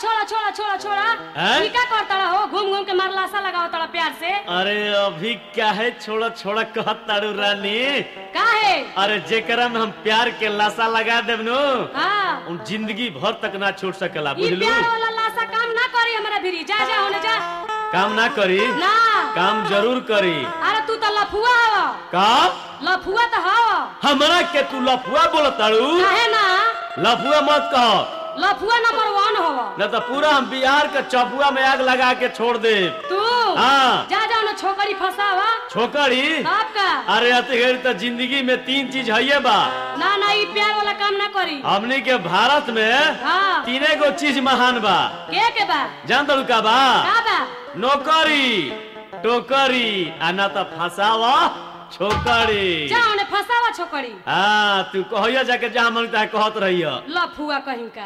छोड़ा छोड़ा छोड़ा छोड़ा हैं? क्या करता हो? घूम घूम के मार लाशा लगाओ तड़ा प्यार से। अरे अभी क्या है छोड़ा छोड़ा कहत तारू रानी। का है? अरे जेकरा में हम प्यार के लाशा लगा देब नु हाँ उन जिंदगी भर तक ना छूट सकेला, ई बुझलू? प्यार वाला लाशा काम ना करी हमारा भिरी। जा जा होने जा। काम ना करी? ना काम जरूर करी। अरे तू तो लफुआ हवा। का लफुआ तो हवा। हमरा के तू लफुआ बोलत तारू? काहे ना? लफुआ मत कहो, लफुआ नंबर 1 हवा। न तो पूरा हम बिहार के चपुआ में आग लगा के छोड़ दे। तू हाँ। जा जा ना छोकरी फसावा। छोकरी? आपका अरे अतगेर तो जिंदगी में 3 चीज है बा। ना ना ई प्यार वाला काम ना करी। हमनी के भारत में हाँ 3 गो चीज महान बा। के बा? जान तू का बा? का बा? नौकरी, टोकरी, आ ना तो फसावा छोकरी। जा होने फसावा छोकरी। हाँ तू कहिया जाके जहाँ मन तहाँ कहत रहिया। लफुआ कहीं का।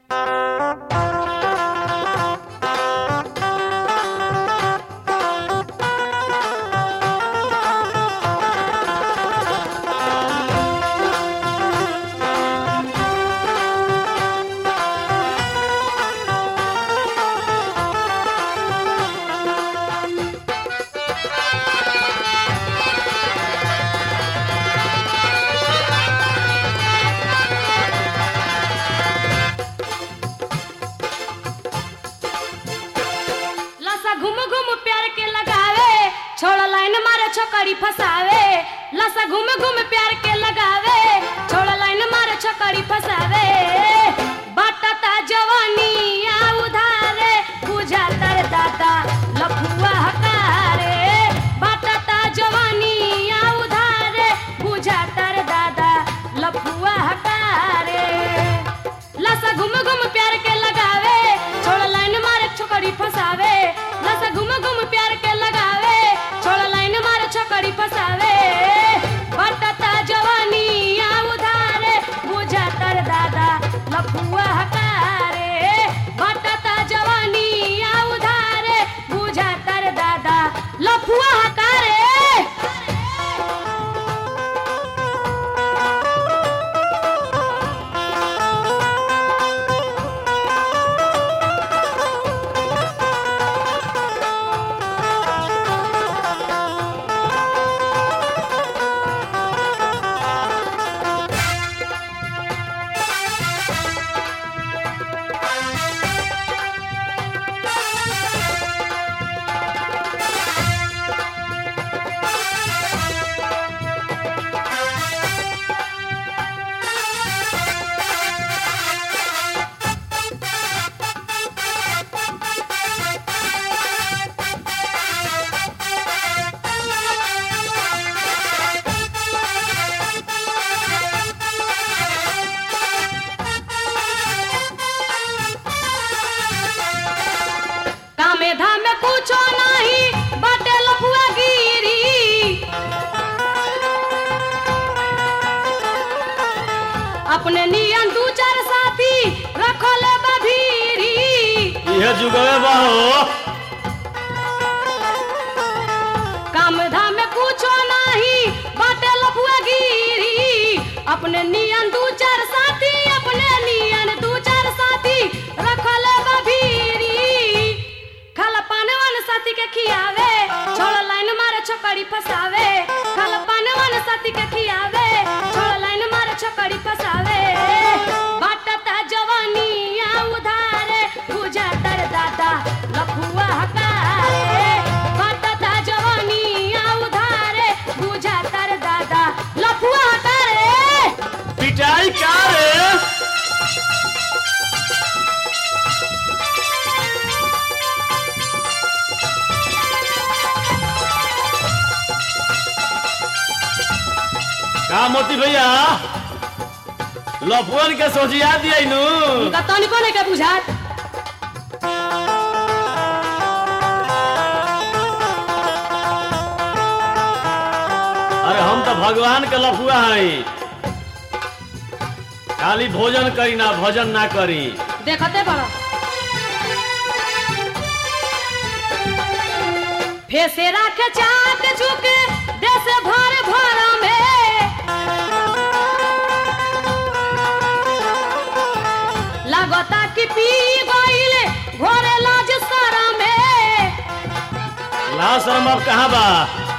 घूम घूम प्यार के लगावे, छोड़ा लाइन मारे छोकरी फसावे। लसा घूम घूम प्यार के लगावे, छोड़ा लाइन मारे छोकरी फसावे। बाटता जवानी आ उधारे, बुझा तर दादा लफुआ हकारे। बाटता जवानी आ उधारे, बुझा तर दादा लफुआ हकारे। लसा घूम घूम प्यार के लगावे, छोड़ा लाइन मारे छोकरी फसावे। लसा घूम घूम प्यार के लगावे, छोड़ा लाइन मारे छोकरी फसावे। बटता जवानी आ उधारे, बुझा तर दादा लफुआ हकारे। बटता जवानी आ उधारे, बुझा तर दादा लफुआ हकारे। कामे धामे कुछो नहीं बाटे लफुआ गिरी। अपने नियन 2-4 साथी रखले बभीरी। यह जुगवे बा हो। काम धामे कुछो नहीं बाटे लफुआ गिरी। अपने नियन 2-4 साथी, अपने नियन 2-4 साथी रखले बभीरी। खाला पाने वाले साथी के खियावे, छोड़ा लाइन मारे छोकरी फसावे। खाला पाने वाले साथी के खियावे, छोड़ा लाइन मारे छोकरी फसावे। बाटता जवानी आ उधारे, बुझा तर दादा लफुआ हकारे। बाटता जवानी आ उधारे, बुझा तर दादा लफुआ हकारे। पिटाई का रे? का मोती भैया लफुअन के सोचिया दिया नु। उनका तनिको नहीं के बुझात। अरे हम तो भगवान के लफुआ है। खाली भोजन करी ना भजन ना करी। देखते बड़ा फेसे राखे चाट झुके देश भर भर में। लगता कि पी गईले घोरे लाज सारा में ला शर्म अब कहाँ बा?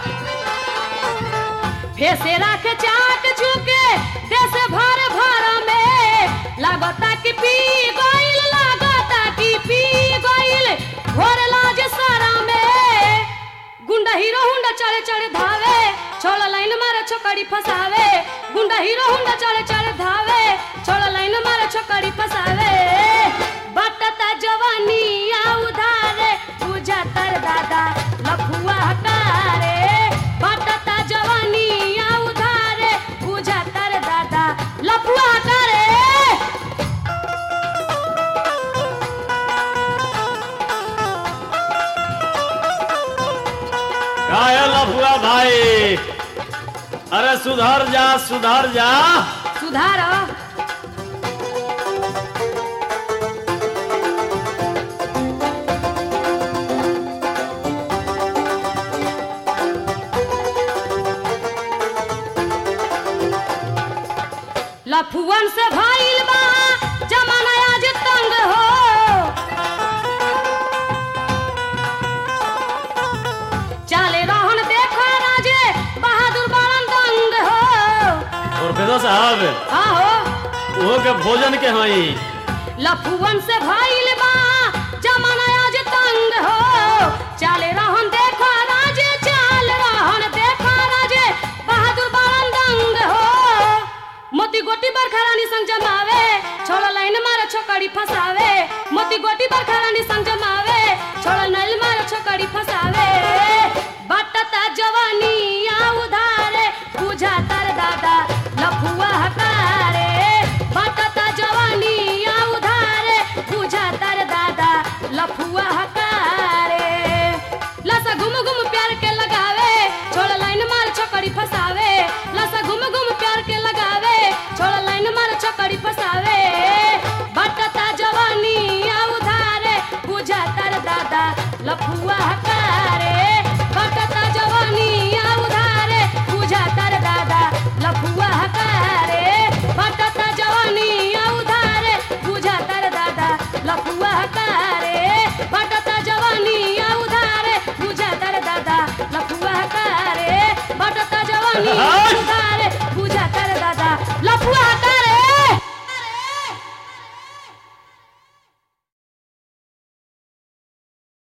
फेसे राखे चाक झुके देश भर भर में लागता कि पी गइल लागता कि पी गइल घोर लाज सारा में गुंडा हीरो हुंडा चढ़े चढ़े धावे छोड़ा लाइन मारे छोकड़ी फसावे गुंडा हीरो हुंडा चढ़े चढ़े धावे छोड़ा लाइन मारे छोकड़ी फसावे बटता जवानी आ उधारे पूजा तर दादा लफुआ हकारे बटता जवानी आ उधारे पूजा तर दादा लफुआ हकारे काय लफुआ भाई? अरे सुधर जा सुधर जा। सुधार लफुअन से भइल बा जमाना आज तंग हो चाले रहन देखो राजे बहादुर बालन दंग हो प्रोफेसर साहब आहो वो के भोजन के हई लफुअन से भइल बा जमाना आज तंग हो चाले रहन देखो राजे चाल रहन देखो राजे बहादुर बालन दंग हो मोती गोटी बरखा रानी संग जमावे छोड़ा लाइन मारे छोकड़ी फसावे मोती गोटी बरखा रानी संग जमावे छोड़ा लाइन मारे छोकड़ी फसावे बटता जवानी आ उधारे पूजा तर दादा लफुआ हकारे बटता जवानी आ उधारे पूजा तर दादा लफुआ हकारे लसा घुम घुम प्यार के लगावे छोड़ा लाइन मारे छोकड़ी फसावे लसा घुम घुम प्यार के लगावे छोड़ा लाइन मारे छोकड़ी फसावे बटता जवानी आ उधारे पूजा तर दादा लफुआ हकारे बटता जवानी आ उधारे पूजा तर दादा लफुआ हकारे बटता जवानी आ उधारे पूजा तर दादा लफुआ हकारे बटता जवानी आ उधारे पूजा तर दादा लफुआ हकारे बटता जवानी